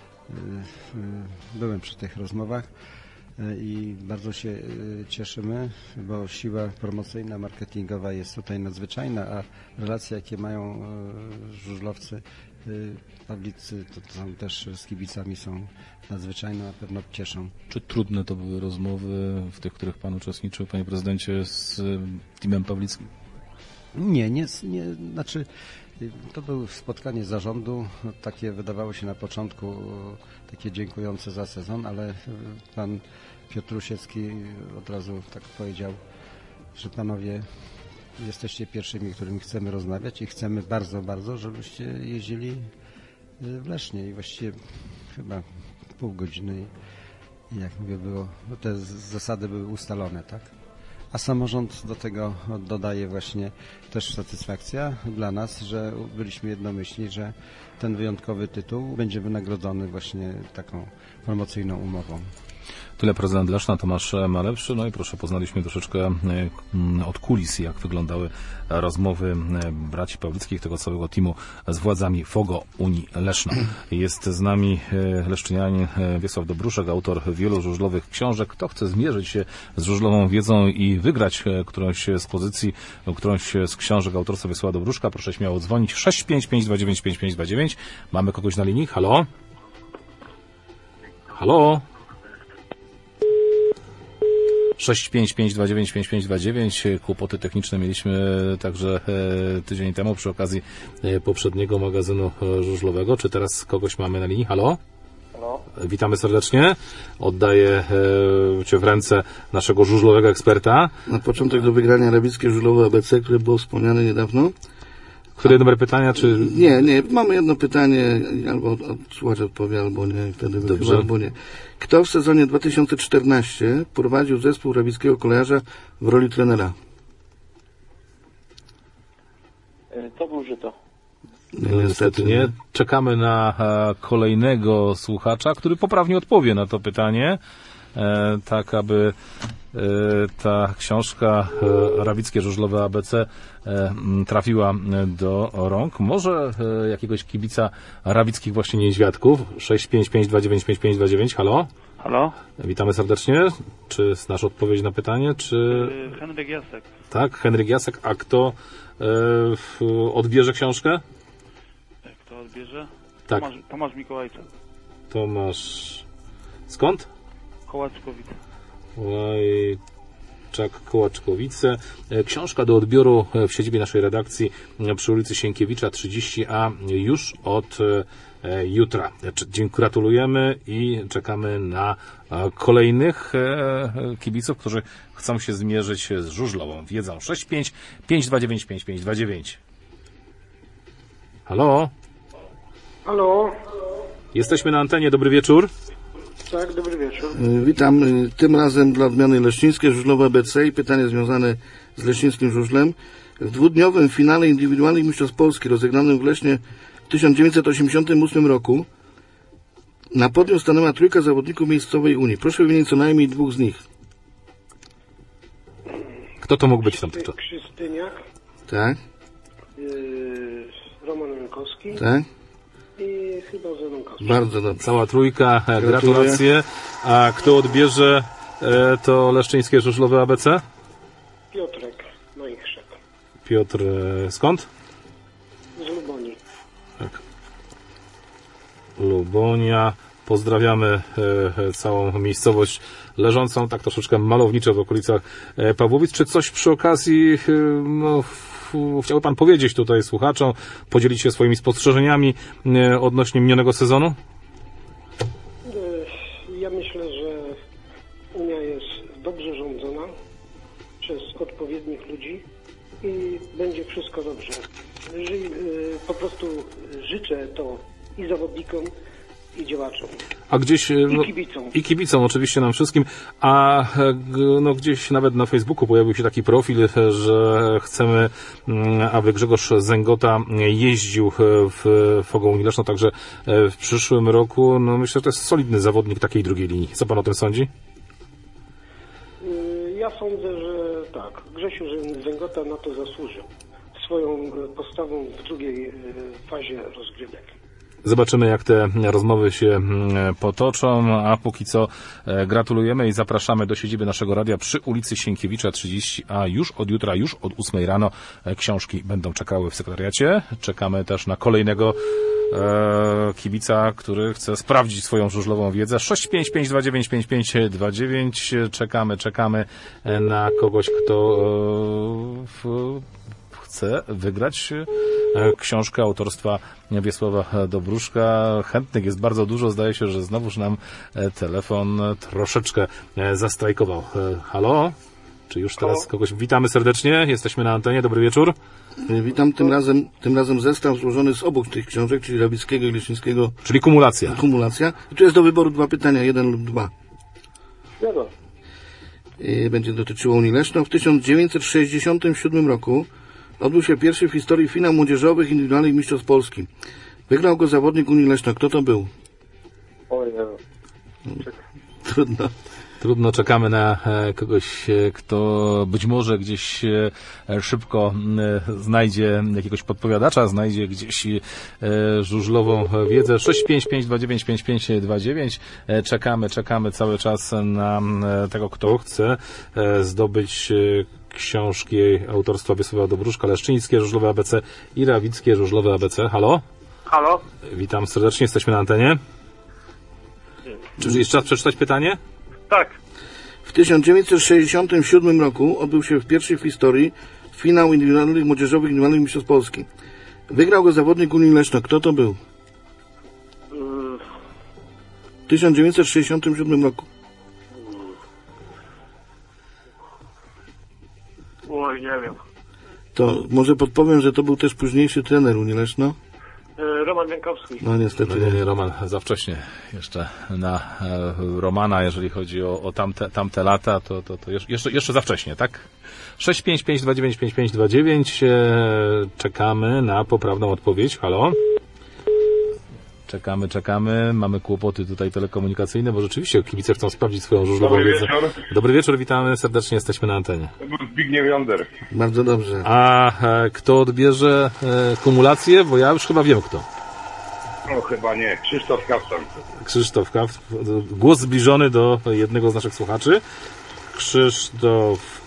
Byłem przy tych rozmowach. I bardzo się cieszymy, bo siła promocyjna, marketingowa jest tutaj nadzwyczajna, a relacje, jakie mają żużlowcy Pawlicy, to, to są też z kibicami są nadzwyczajne, na pewno cieszą. Czy trudne to były rozmowy, w tych, których Pan uczestniczył, Panie Prezydencie, z teamem Pawlickim? Nie, nie, nie, znaczy to było spotkanie zarządu, takie wydawało się na początku takie dziękujące za sezon, ale pan Piotr Rusiecki od razu tak powiedział, że panowie jesteście pierwszymi, którymi chcemy rozmawiać i chcemy bardzo, bardzo, żebyście jeździli w Lesznie i właściwie chyba pół godziny i jak mówię było, bo te zasady były ustalone, tak? A samorząd do tego dodaje właśnie też satysfakcja dla nas, że byliśmy jednomyślni, że ten wyjątkowy tytuł będzie wynagrodzony właśnie taką promocyjną umową. Tyle prezydent Leszna Tomasz Malewszy. No i proszę, poznaliśmy troszeczkę od kulis, jak wyglądały rozmowy braci Pawlickich, tego całego teamu z władzami Fogo Unii Leszna. Jest z nami leszczynianin Wiesław Dobruszek, autor wielu żużlowych książek. Kto chce zmierzyć się z żużlową wiedzą i wygrać którąś z pozycji, którąś z książek autorstwa Wiesława Dobruszka, proszę śmiało dzwonić. sześć pięć pięć dwa dziewięć pięć pięć dwa dziewięć. Mamy kogoś na linii? Halo? Halo? sześć pięć pięć dwa dziewięć pięć pięć dwa dziewięć. Kłopoty techniczne mieliśmy także tydzień temu przy okazji poprzedniego magazynu żużlowego. Czy teraz kogoś mamy na linii? Halo? Halo? Witamy serdecznie. Oddaję Cię w ręce naszego żużlowego eksperta. Na początek do wygrania Rawickie żużlowe A B C, które było wspomniane niedawno. Które numer pytania, czy... Nie, nie, mamy jedno pytanie, albo od, od, słuchacz odpowie, albo nie, wtedy wychyba, albo nie. Kto w sezonie dwa tysiące czternastym prowadził zespół rawickiego kolejarza w roli trenera? To był Żyto. No, Niestety nie. Czekamy na e, kolejnego słuchacza, który poprawnie odpowie na to pytanie, e, tak aby e, ta książka e, Rawickie Żużlowe A B C e, m, trafiła do rąk. Może e, jakiegoś kibica rawickich właśnie niedźwiadków. sześć pięć pięć dwa dziewięć pięć pięć dwa dziewięć. Halo? Halo? Witamy serdecznie. Czy znasz odpowiedź na pytanie, czy... Yy, Henryk Jasek. Tak, Henryk Jasek. A kto e, w, odbierze książkę? Kto odbierze? Tak. Tomasz, Tomasz Mikołajczak. Tomasz... Skąd? Kołaczkowice. Łajczak, Kołaczkowice. E, Książka do odbioru w siedzibie naszej redakcji przy ulicy Sienkiewicza trzydzieści A już od e, jutra. Dzie- Gratulujemy i czekamy na e, kolejnych e, kibiców, którzy chcą się zmierzyć z żużlową wiedzą. sześć pięć pięć dwa dziewięć pięć pięć dwa dziewięć. Halo? Halo? Jesteśmy na antenie. Dobry wieczór. Tak, dobry wieczór. Witam. Tym razem dla odmiany Leszczyńskie Żużlowe A B C i pytanie związane z Leszczyńskim Żużlem. W dwudniowym finale indywidualnych mistrzostw Polski rozegranym w Lesznie w tysiąc dziewięćset osiemdziesiątym ósmym roku na podium stanęła trójka zawodników miejscowej Unii. Proszę wymienić co najmniej dwóch z nich. Kto to mógł być w tamtych czasach? Krzystyniak, Tak, yy, Roman Rynkowski tak. i chyba Zenon Kasper. Bardzo dobrze. Cała trójka, e, Gratuluję. gratulacje. A kto odbierze e, to Leszczyńskie Żużlowe A B C? Piotrek Majchrzak Piotr, e, skąd? z Luboni. Lubonia. Pozdrawiamy e, e, całą miejscowość leżącą tak troszeczkę malowniczo w okolicach e, Pawłowic. Czy coś przy okazji e, no, f, chciałby Pan powiedzieć tutaj słuchaczom, podzielić się swoimi spostrzeżeniami e, odnośnie minionego sezonu? Yy, Ja myślę, że Unia jest dobrze rządzona przez odpowiednich ludzi i będzie wszystko dobrze. Ży, yy, po prostu życzę to i zawodnikom, i działaczom. A gdzieś, I no, kibicom. I kibicom oczywiście nam wszystkim. A e, g- no, gdzieś nawet na Facebooku pojawił się taki profil, e, że chcemy, mm, aby Grzegorz Zęgota jeździł w, w Ogołuni Leszno także e, w przyszłym roku. No myślę, że to jest solidny zawodnik takiej drugiej linii. Co Pan o tym sądzi? Yy, Ja sądzę, że tak. Grzesiu Zęgota na to zasłużył swoją yy, postawą w drugiej yy, fazie rozgrywek. Zobaczymy, jak te rozmowy się mm, potoczą, a póki co e, gratulujemy i zapraszamy do siedziby naszego radia przy ulicy Sienkiewicza trzydzieści A już od jutra, już od ósmej rano. E, książki będą czekały w sekretariacie. Czekamy też na kolejnego e, kibica, który chce sprawdzić swoją żużlową wiedzę. sześć pięć pięć dwa dziewięć pięć pięć dwa dziewięć. Czekamy, czekamy na kogoś, kto e, w, chce wygrać e, książkę autorstwa Wiesława Dobruszka. Chętnych jest bardzo dużo. Zdaje się, że znowuż nam e, telefon troszeczkę e, zastrajkował. E, halo? Czy już teraz Halo? kogoś... Witamy serdecznie. Jesteśmy na antenie. Dobry wieczór. Witam. Tym razem, tym razem zestaw złożony z obu tych książek, czyli Rawickiego i Leszczyńskiego. Czyli kumulacja. Kumulacja. I tu jest do wyboru dwa pytania, jeden lub dwa. Wiadomo. I będzie dotyczyło Unii Leszno. W tysiąc dziewięćset sześćdziesiątym siódmym roku odbył się pierwszy w historii finał młodzieżowych indywidualnych mistrzostw Polski. Wygrał go zawodnik Unii Leszno. Kto to był? Oj, Trudno. Trudno, czekamy na e, kogoś, e, kto być może gdzieś e, szybko e, znajdzie jakiegoś podpowiadacza, znajdzie gdzieś e, żużlową wiedzę. sześć pięć pięć dwa dziewięć pięć pięć dwa dziewięć. E, czekamy, czekamy cały czas na e, tego, kto chce e, zdobyć e, książki autorstwa Wiesława Dobruszka, Leszczyńskie Żużlowe A B C i Rawickie Żużlowe A B C. Halo? Halo? Witam serdecznie, jesteśmy na antenie. Czy jest czas przeczytać pytanie? Tak. W tysiąc dziewięćset sześćdziesiątym siódmym roku odbył się w pierwszy w historii finał indywidualnych młodzieżowych indywidualnych mistrzostw Polski. Wygrał go zawodnik Unii Leszno. Kto to był? W tysiąc dziewięćset sześćdziesiątym siódmym roku. Oj, nie wiem. To może podpowiem, że to był też późniejszy trener Unii Leszno. Roman Jankowski. No niestety Nie, nie, Roman, za wcześnie jeszcze na e, Romana, jeżeli chodzi o, o tamte, tamte lata, to, to, to jeszcze, jeszcze za wcześnie, tak? sześć pięć pięć dwa dziewięć pięć pięć dwa dziewięć. E, czekamy na poprawną odpowiedź. Halo? Czekamy, czekamy. Mamy kłopoty tutaj telekomunikacyjne, bo rzeczywiście kibice chcą sprawdzić swoją żużlową Dobry wiedzę. wieczór. Dobry wieczór, witamy serdecznie, jesteśmy na antenie. To był Zbigniew Jonder. Bardzo dobrze. A e, kto odbierze e, kumulację? Bo ja już chyba wiem kto. No chyba nie, Krzysztof Kaftan. Krzysztof Kaftan. Głos zbliżony do jednego z naszych słuchaczy. Krzysztof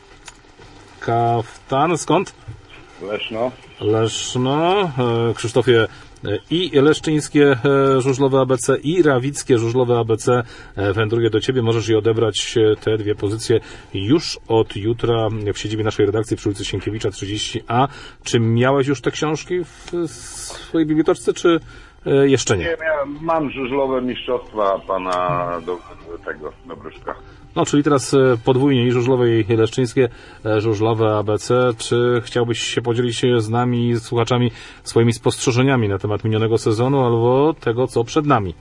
Kaftan. Skąd? Leszno. Leszno. E, Krzysztofie, i leszczyńskie żużlowe A B C i rawickie żużlowe A B C wędruje do Ciebie. Możesz je odebrać, te dwie pozycje, już od jutra w siedzibie naszej redakcji przy ulicy Sienkiewicza trzydzieści A. Czy miałeś już te książki w swojej bibliotece, czy jeszcze nie? Nie, ja mam żużlowe mistrzostwa pana do, tego Dobruszka. No, czyli teraz podwójnie i żużlowe, i leszczyńskie, żużlowe A B C. Czy chciałbyś się podzielić z nami, z słuchaczami, swoimi spostrzeżeniami na temat minionego sezonu albo tego, co przed nami?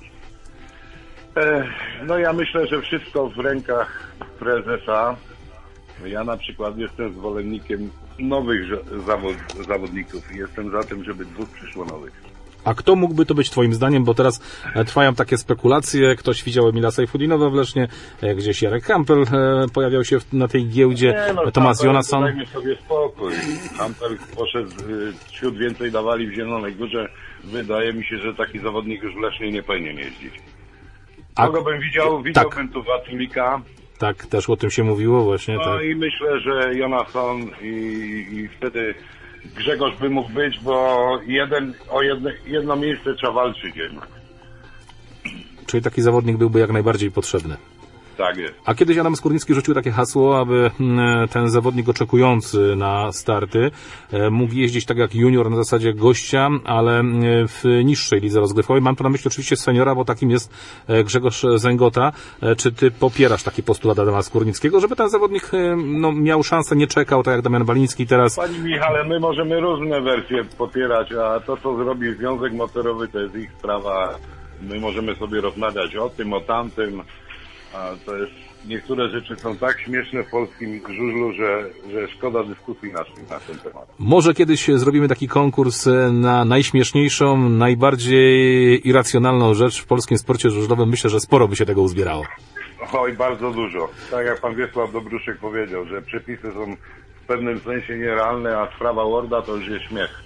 E, no ja myślę, że wszystko w rękach prezesa. Ja na przykład jestem zwolennikiem nowych zawod, zawodników i jestem za tym, żeby dwóch przyszło nowych. A kto mógłby to być Twoim zdaniem? Bo teraz trwają takie spekulacje. Ktoś widział Emila Sajfudinowa w Lesznie, gdzieś Jarek Hampel pojawiał się na tej giełdzie, Nie, no, Tomasz Jonasson. Dajmy sobie spokój. Hampel poszedł, ciut więcej dawali w Zielonej Górze. Wydaje mi się, że taki zawodnik już w Lesznie nie powinien jeździć. A, Kogo bym widział? Widziałbym tak. tu Watylika. Tak, też o tym się mówiło właśnie. No tak. i myślę, że Jonasson i, i wtedy Grzegorz by mógł być, bo jeden, o jedno, jedno miejsce trzeba walczyć jednak. Czyli taki zawodnik byłby jak najbardziej potrzebny. Tak jest. A kiedyś Adam Skórnicki rzucił takie hasło, aby ten zawodnik oczekujący na starty mógł jeździć tak jak junior na zasadzie gościa, ale w niższej lidze rozgrywkowej. Mam tu na myśli oczywiście seniora, bo takim jest Grzegorz Zęgota. Czy ty popierasz taki postulat Adama Skórnickiego, żeby ten zawodnik no, miał szansę, nie czekał, tak jak Damian Baliński teraz? Panie Michale, my możemy różne wersje popierać, a to, co zrobi Związek Motorowy, to jest ich sprawa. My możemy sobie rozmawiać o tym, o tamtym. A to jest, niektóre rzeczy są tak śmieszne w polskim żużlu, że, że szkoda dyskusji na, na ten temat. Może kiedyś zrobimy taki konkurs na najśmieszniejszą, najbardziej irracjonalną rzecz w polskim sporcie żużlowym. Myślę, że sporo by się tego uzbierało. Oj, bardzo dużo. Tak jak pan Wiesław Dobruszek powiedział, że przepisy są w pewnym sensie nierealne, a sprawa Worda to już jest śmiech.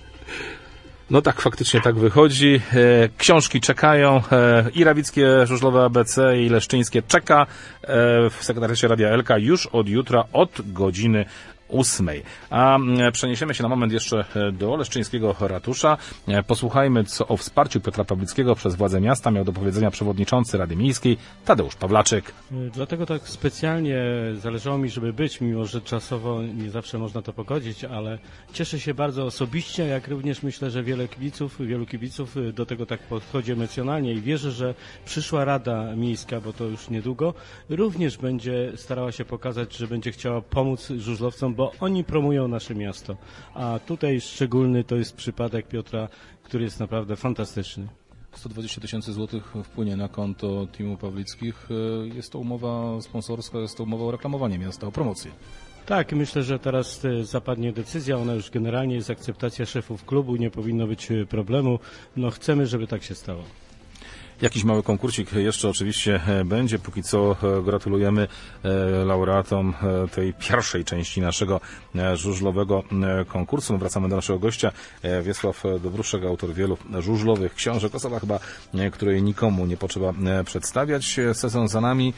No tak, faktycznie tak wychodzi. Książki czekają. I rawickie żużlowe A B C, i leszczyńskie czeka w sekretariacie Radia Elka już od jutra od godziny ósmej. A przeniesiemy się na moment jeszcze do leszczyńskiego ratusza. Posłuchajmy, co o wsparciu Piotra Pawlickiego przez władze miasta miał do powiedzenia przewodniczący Rady Miejskiej Tadeusz Pawlaczek. Dlatego tak specjalnie zależało mi, żeby być, mimo że czasowo nie zawsze można to pogodzić, ale cieszę się bardzo osobiście, jak również myślę, że wiele kibiców, wielu kibiców do tego tak podchodzi emocjonalnie i wierzę, że przyszła Rada Miejska, bo to już niedługo, również będzie starała się pokazać, że będzie chciała pomóc żużlowcom, bo oni promują nasze miasto. A tutaj szczególny to jest przypadek Piotra, który jest naprawdę fantastyczny. sto dwadzieścia tysięcy złotych wpłynie na konto Teamu Pawlickich. Jest to umowa sponsorska, jest to umowa o reklamowanie miasta, o promocję. Tak, myślę, że teraz zapadnie decyzja, ona już generalnie jest akceptacja szefów klubu, nie powinno być problemu. No chcemy, żeby tak się stało. Jakiś mały konkursik jeszcze oczywiście będzie. Póki co gratulujemy laureatom tej pierwszej części naszego żużlowego konkursu. Wracamy do naszego gościa. Wiesław Dobruszek, autor wielu żużlowych książek. Osoba chyba, której nikomu nie potrzeba przedstawiać. Sezon za nami.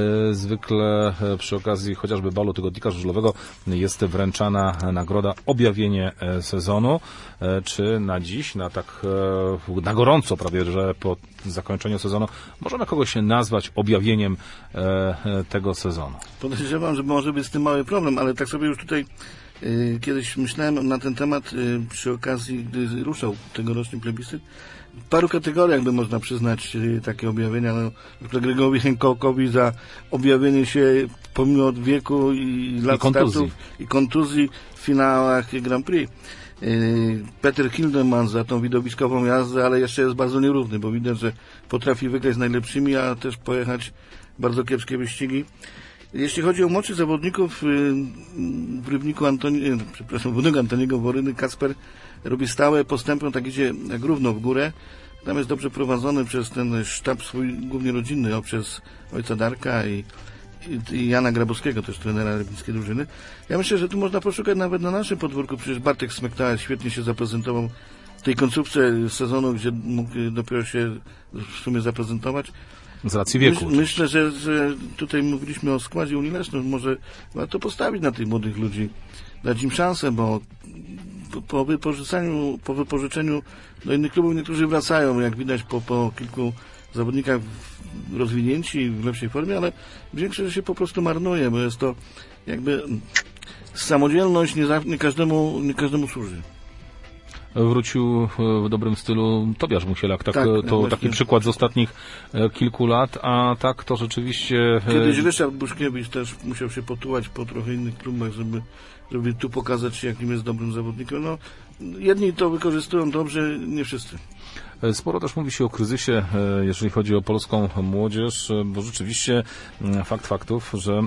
Zwykle przy okazji chociażby balu tygodnika żużlowego jest wręczana nagroda Objawienie sezonu. Czy na dziś, na tak na gorąco prawie, że po zakończeniu sezonu możemy kogoś nazwać objawieniem e, tego sezonu? Podejrzewam, że może być z tym mały problem, ale tak sobie już tutaj y, kiedyś myślałem na ten temat y, przy okazji, gdy ruszał tegoroczny plebiscyt. W paru kategoriach by można przyznać y, takie objawienia. No, np. Gregowi Hancockowi za objawienie się pomimo wieku i lat I kontuzji. startów i kontuzji w finałach Grand Prix. Peter Hildeman za tą widowiskową jazdę, ale jeszcze jest bardzo nierówny, bo widać, że potrafi wygrać z najlepszymi, a też pojechać bardzo kiepskie wyścigi. Jeśli chodzi o młodszych zawodników, w Rybniku Antoni, przepraszam, w Rybniku Antoniego Woryny Kacper robi stałe postępy, on tak idzie jak równo w górę. Tam jest dobrze prowadzony przez ten sztab swój, głównie rodzinny, o, przez ojca Darka i, i, i Jana Grabowskiego, też trenera rybnickiej drużyny. Ja myślę, że tu można poszukać nawet na naszym podwórku, przecież Bartek Smekta świetnie się zaprezentował w tej końcówce sezonu, gdzie mógł dopiero się w sumie zaprezentować. Z racji wieku. Myśl, myślę, że, że tutaj mówiliśmy o składzie Unii Leszno, może warto postawić na tych młodych ludzi, dać im szansę, bo po wypożyczeniu, po wypożyczeniu do innych klubów niektórzy wracają, jak widać po, po kilku zawodnikach rozwinięci w lepszej formie, ale większość się po prostu marnuje, bo jest to jakby samodzielność nie, za, nie, każdemu, nie każdemu służy. Wrócił w dobrym stylu Tobiasz Musielak, tak, tak, to właśnie. Taki przykład z ostatnich kilku lat, a tak to rzeczywiście... Kiedyś Ryszard Buszkiewicz też musiał się potułać po trochę innych klubach, żeby, żeby tu pokazać się, jakim jest dobrym zawodnikiem. No, jedni to wykorzystują dobrze, nie wszyscy. Sporo też mówi się o kryzysie, jeżeli chodzi o polską młodzież, bo rzeczywiście fakt faktów, że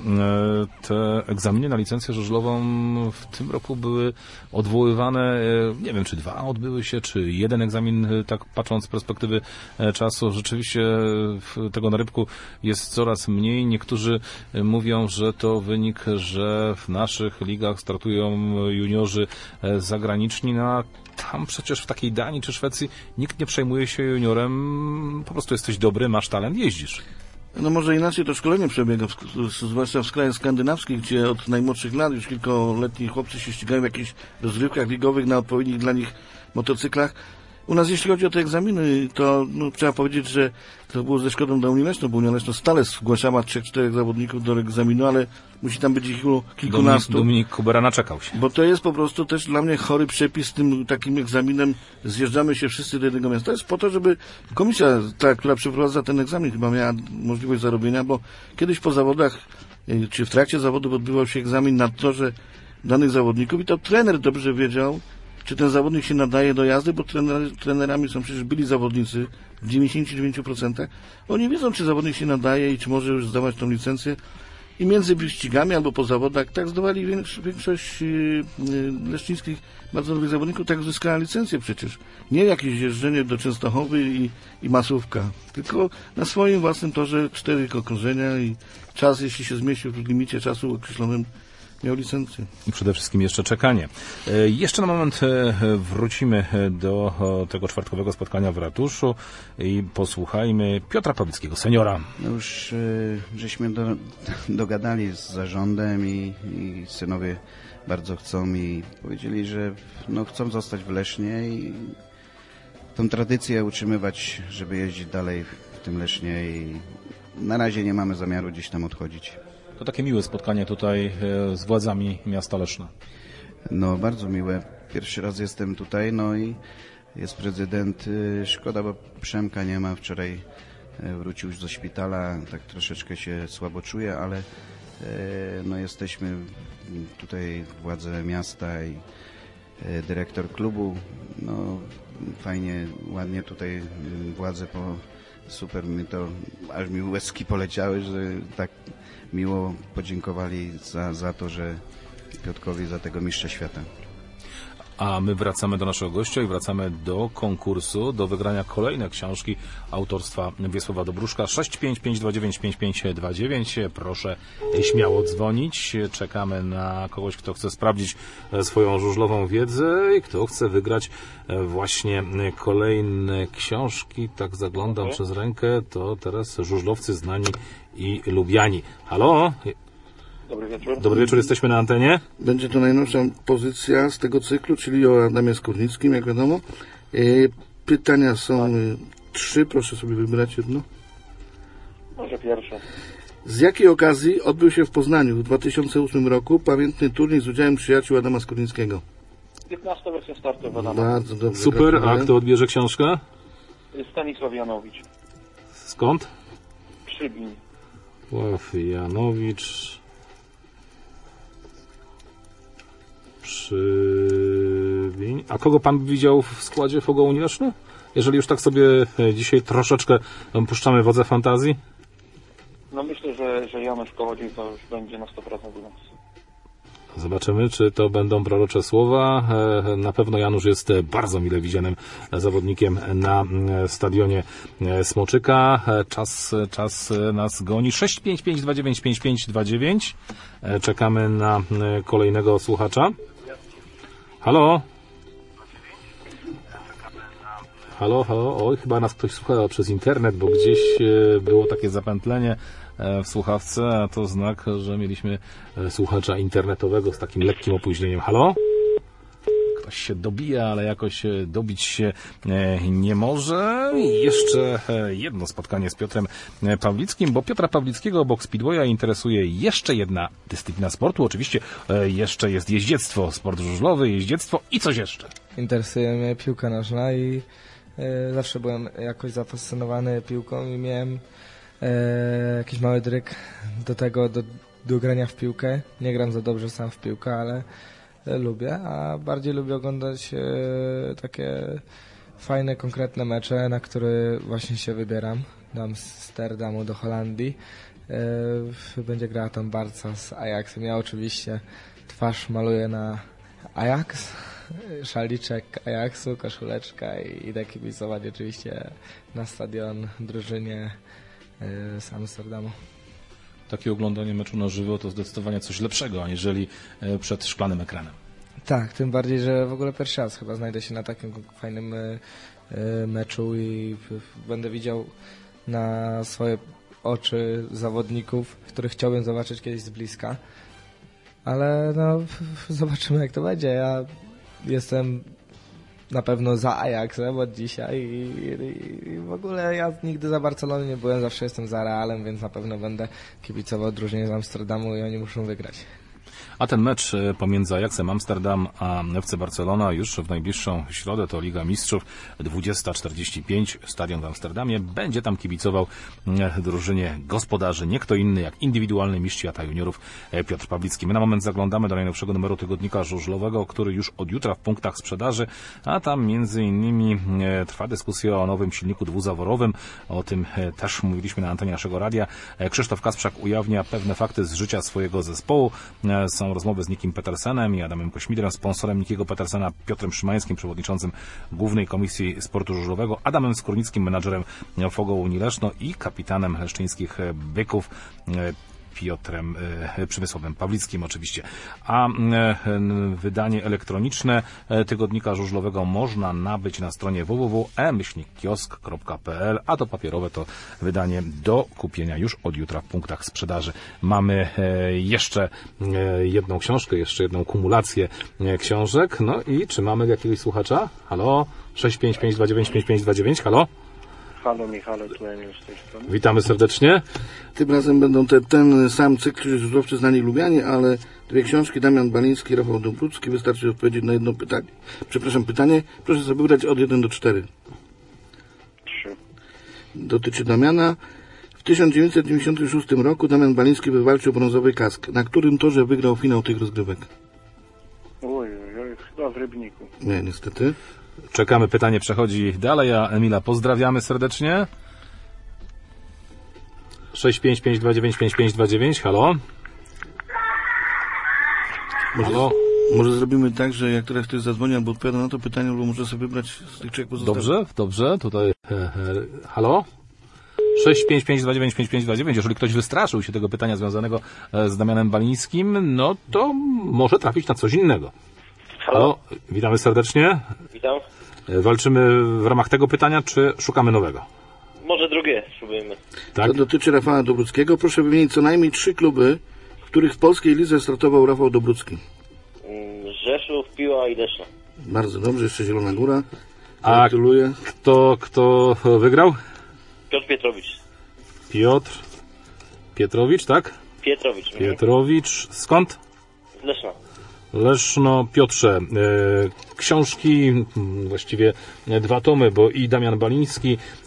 te egzaminy na licencję żużlową w tym roku były odwoływane, nie wiem, czy dwa odbyły się, czy jeden egzamin, tak patrząc z perspektywy czasu. Rzeczywiście tego na rybku jest coraz mniej. Niektórzy mówią, że to wynik, że w naszych ligach startują juniorzy zagraniczni, na tam przecież w takiej Danii czy Szwecji nikt nie przejmuje się juniorem, po prostu jesteś dobry, masz talent, jeździsz. No może inaczej to szkolenie przebiega, zwłaszcza w krajach skandynawskich, gdzie od najmłodszych lat już kilkuletni chłopcy się ścigają w jakichś rozgrywkach ligowych na odpowiednich dla nich motocyklach. U nas jeśli chodzi o te egzaminy, to no, trzeba powiedzieć, że to było ze szkodą dla Unii Leszno, bo Unia Leszno stale zgłaszała trzech, czterech zawodników do egzaminu, ale musi tam być ich kilkunastu. Dominik Kubera naczekał się. Bo to jest po prostu też dla mnie chory przepis z tym takim egzaminem. Zjeżdżamy się wszyscy do jednego miasta. To jest po to, żeby komisja, ta, która przeprowadza ten egzamin, chyba miała możliwość zarobienia, bo kiedyś po zawodach, czy w trakcie zawodów odbywał się egzamin na torze danych zawodników i to trener dobrze wiedział, czy ten zawodnik się nadaje do jazdy, bo trener, trenerami są przecież byli zawodnicy w dziewięćdziesięciu dziewięciu procentach. Oni wiedzą, czy zawodnik się nadaje i czy może już zdawać tą licencję. I między wyścigami albo po zawodach tak zdawali większość, większość yy, leszczyńskich bardzo dobrych zawodników, tak zyskała licencję przecież. Nie jakieś jeżdżenie do Częstochowy i, i masówka, tylko na swoim własnym torze cztery okrążenia i czas, jeśli się zmieścił w limicie czasu określonym, miał licencję. I przede wszystkim jeszcze czekanie. Jeszcze na moment wrócimy do tego czwartkowego spotkania w ratuszu i posłuchajmy Piotra Pawlickiego, seniora. No już żeśmy do, dogadali z zarządem i, i synowie bardzo chcą i powiedzieli, że no, chcą zostać w Lesznie i tą tradycję utrzymywać, żeby jeździć dalej w tym Lesznie i na razie nie mamy zamiaru gdzieś tam odchodzić. To takie miłe spotkanie tutaj z władzami miasta Leszna. No, bardzo miłe. Pierwszy raz jestem tutaj, no i jest prezydent. Szkoda, bo Przemka nie ma. Wczoraj wrócił już do szpitala, tak troszeczkę się słabo czuje, ale no jesteśmy tutaj, władze miasta i dyrektor klubu. No, fajnie, ładnie tutaj władze po... Super, mi to, aż mi łezki poleciały, że tak miło podziękowali za, za to, że Piotrkowi za tego mistrza świata. A my wracamy do naszego gościa i wracamy do konkursu, do wygrania kolejnej książki autorstwa Wiesława Dobruszka. sześć pięć pięć dwa dziewięć pięć pięć dwa dziewięć. Proszę śmiało dzwonić. Czekamy na kogoś, kto chce sprawdzić swoją żużlową wiedzę i kto chce wygrać właśnie kolejne książki. Tak zaglądam Halo? Przez rękę. To teraz żużlowcy znani i lubiani. Halo? Dobry wieczór. Dobry wieczór, jesteśmy na antenie. Będzie to najnowsza pozycja z tego cyklu, czyli o Adamie Skórnickim, jak wiadomo. Pytania są tak. trzy, proszę sobie wybrać jedno. Może pierwsze. Z jakiej okazji odbył się w Poznaniu w dwa tysiące ósmym roku pamiętny turniej z udziałem przyjaciół Adama Skórnickiego? piętnasta wersja startu Adama. Bardzo dobrze. Super, a kto odbierze książkę? Stanisław Janowicz. Skąd? Przybin. Stanisław Janowicz. Przybiń. A kogo pan widział w składzie Fogołu Leszno? Jeżeli już tak sobie dzisiaj troszeczkę puszczamy wodze fantazji? No myślę, że, że Janusz Kołodziej to już będzie na sto procent u nas. Zobaczymy, czy to będą prorocze słowa. Na pewno Janusz jest bardzo mile widzianym zawodnikiem na stadionie Smoczyka. Czas, czas nas goni. sześć pięć pięć dwa dziewięć pięć pięć dwa dziewięć. Czekamy na kolejnego słuchacza. Halo? Halo, halo? Oj, chyba nas ktoś słucha przez internet, bo gdzieś było takie zapętlenie w słuchawce, a to znak, że mieliśmy słuchacza internetowego z takim lekkim opóźnieniem. Halo? Ktoś się dobija, ale jakoś dobić się nie może. I jeszcze jedno spotkanie z Piotrem Pawlickim, bo Piotra Pawlickiego obok speedwaya interesuje jeszcze jedna dyscyplina sportu. Oczywiście jeszcze jest jeździectwo, sport żużlowy, jeździectwo i coś jeszcze. Interesuje mnie piłka nożna i e, zawsze byłem jakoś zafascynowany piłką i miałem e, jakiś mały dryg do tego, do, do grania w piłkę. Nie gram za dobrze sam w piłkę, ale e, lubię, a bardziej lubię oglądać e, takie fajne, konkretne mecze, na które właśnie się wybieram. Dam z Amsterdamu do Holandii. E, będzie grała tam Barca z Ajaxem. Ja oczywiście twarz maluję na Ajax, szaliczek Ajaxu, koszuleczka i idę kibicować oczywiście na stadion drużynie z Amsterdamu. Takie oglądanie meczu na żywo to zdecydowanie coś lepszego, aniżeli przed szklanym ekranem. Tak, tym bardziej, że w ogóle pierwszy raz chyba znajdę się na takim fajnym meczu i będę widział na swoje oczy zawodników, których chciałbym zobaczyć kiedyś z bliska. Ale no, zobaczymy jak to będzie. Ja jestem na pewno za Ajaxem od dzisiaj i, i, i w ogóle ja nigdy za Barceloną nie byłem, zawsze jestem za Realem, więc na pewno będę kibicował drużynie z Amsterdamu i oni muszą wygrać. A ten mecz pomiędzy Ajaxem Amsterdam a F C Barcelona już w najbliższą środę to Liga Mistrzów, dwudziesta czterdzieści pięć, stadion w Amsterdamie. Będzie tam kibicował drużynie gospodarzy, nie kto inny jak indywidualny mistrz świata juniorów Piotr Pawlicki. My na moment zaglądamy do najnowszego numeru tygodnika żużlowego, który już od jutra w punktach sprzedaży, a tam między innymi trwa dyskusja o nowym silniku dwuzaworowym. O tym też mówiliśmy na antenie naszego radia. Krzysztof Kasprzak ujawnia pewne fakty z życia swojego zespołu. Są rozmowy z Nikim Petersenem i Adamem Kośmidrem, sponsorem Nikiego Petersena, Piotrem Szymańskim, przewodniczącym Głównej Komisji Sportu Żużlowego, Adamem Skórnickim, menadżerem Fogołu Leszno i kapitanem leszczyńskich Byków, Piotrem e, Przemysławem Pawlickim oczywiście. A e, wydanie elektroniczne e, tygodnika żużlowego można nabyć na stronie w w w kropka e myślnik kiosk kropka p l, a to papierowe to wydanie do kupienia już od jutra w punktach sprzedaży. Mamy e, jeszcze e, jedną książkę, jeszcze jedną kumulację e, książek. No i czy mamy jakiegoś słuchacza? Halo? sześć pięć pięć dwa dziewięć pięć pięć dwa dziewięć, halo? Halo Michale, tu Emil z tej strony. Witamy serdecznie. Tym razem będą te, ten sam cykl żużlowcy znani Lubianie, ale dwie książki, Damian Baliński, Rafał Dobrucki. Wystarczy odpowiedzieć na jedno pytanie. Przepraszam, pytanie. Proszę sobie wybrać od jeden do czterech. Trzy. Dotyczy Damiana. W tysiąc dziewięćset dziewięćdziesiątym szóstym roku Damian Baliński wywalczył brązowy kask. Na którym torze wygrał finał tych rozgrywek? Oj, oj, chyba w Rybniku. Nie, niestety. Czekamy, pytanie przechodzi dalej, a Emila pozdrawiamy serdecznie. sześć pięć pięć dwa dziewięć pięć pięć dwa dziewięć, halo? Może, halo? Może zrobimy tak, że jak teraz ktoś zadzwoni albo odpowiada na to pytanie, albo może sobie wybrać z tych trzech pozostałych. Dobrze, dobrze, tutaj he, he, halo? sześć pięć pięć dwa dziewięć pięć pięć dwa dziewięć. Jeżeli ktoś wystraszył się tego pytania związanego z Damianem Balińskim, no to może trafić na coś innego. Halo? Halo? Witamy serdecznie. Witam. Walczymy w ramach tego pytania, czy szukamy nowego? Może drugie spróbujemy. Tak? To dotyczy Rafała Dobruckiego. Proszę wymienić co najmniej trzy kluby, w których w polskiej lidze startował Rafał Dobrucki. Rzeszów, Piła i Leszno. Bardzo dobrze, jeszcze Zielona Góra. A gratuluję. Kto, kto wygrał? Piotr Pietrowicz. Piotr Pietrowicz, tak? Pietrowicz. Pietrowicz. Skąd? Z Leszna. Leszno. Piotrze, e, książki, właściwie dwa tomy, bo i Damian Baliński,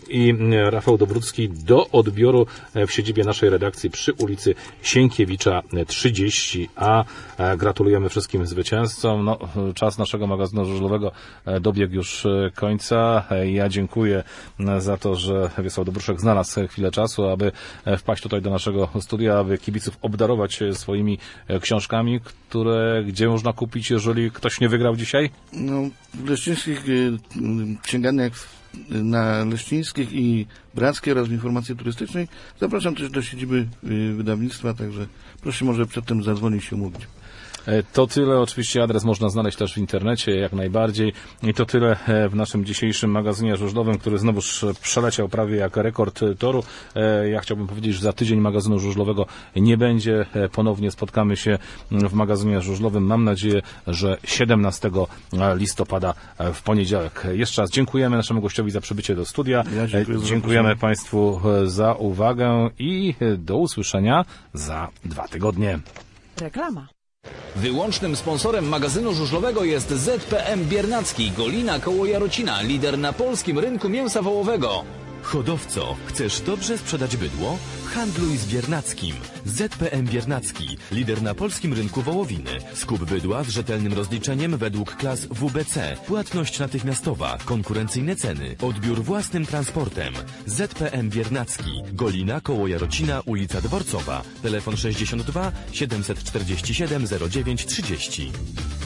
i Rafał Dobrucki do odbioru w siedzibie naszej redakcji przy ulicy Sienkiewicza trzydzieści A. Gratulujemy wszystkim zwycięzcom. No, czas naszego magazynu żużlowego dobiegł już końca. Ja dziękuję za to, że Wiesław Dobruszek znalazł chwilę czasu, aby wpaść tutaj do naszego studia, aby kibiców obdarować swoimi książkami, które gdzie można kupić, jeżeli ktoś nie wygrał dzisiaj? No, w Leszczyńskich księgarniach na Leszczyńskich i Brackiej oraz w informacji turystycznej. Zapraszam też do siedziby wydawnictwa, także proszę może przedtem zadzwonić się umówić. To tyle, oczywiście adres można znaleźć też w internecie, jak najbardziej. I to tyle w naszym dzisiejszym magazynie żużlowym, który znowuż przeleciał prawie jak rekord toru. Ja chciałbym powiedzieć, że za tydzień magazynu żużlowego nie będzie. Ponownie spotkamy się w magazynie żużlowym. Mam nadzieję, że siedemnastego listopada w poniedziałek. Jeszcze raz dziękujemy naszemu gościowi za przybycie do studia. Ja dziękuję za dziękujemy Państwu za uwagę i do usłyszenia za dwa tygodnie. Reklama. Wyłącznym sponsorem magazynu żużlowego jest Z P M Biernacki, Golina koło Jarocina, lider na polskim rynku mięsa wołowego. Hodowco, chcesz dobrze sprzedać bydło? Handluj z Biernackim. Z P M Biernacki, lider na polskim rynku wołowiny. Skup bydła z rzetelnym rozliczeniem według klas W B C. Płatność natychmiastowa, konkurencyjne ceny, odbiór własnym transportem. Z P M Biernacki, Golina koło Jarocina, ulica Dworcowa. Telefon sześćdziesiąt dwa siedemset czterdzieści siedem zero dziewięć trzydzieści.